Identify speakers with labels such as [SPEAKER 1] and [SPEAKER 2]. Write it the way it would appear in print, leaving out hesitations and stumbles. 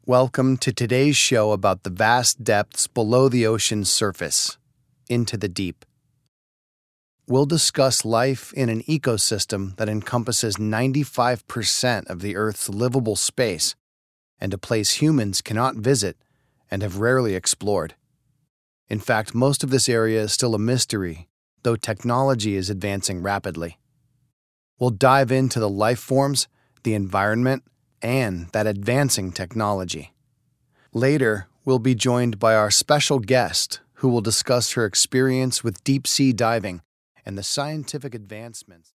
[SPEAKER 1] Welcome to today's show about the vast depths below the ocean's surface, into the deep. We'll discuss life in an ecosystem that encompasses 95% of the Earth's livable space, and a place humans cannot visit and have rarely explored. In fact, most of this area is still a mystery, though technology is advancing rapidly. We'll dive into the life forms, the environment, and that advancing technology. Later, we'll be joined by our special guest who will discuss her experience with deep-sea diving and the scientific advancements.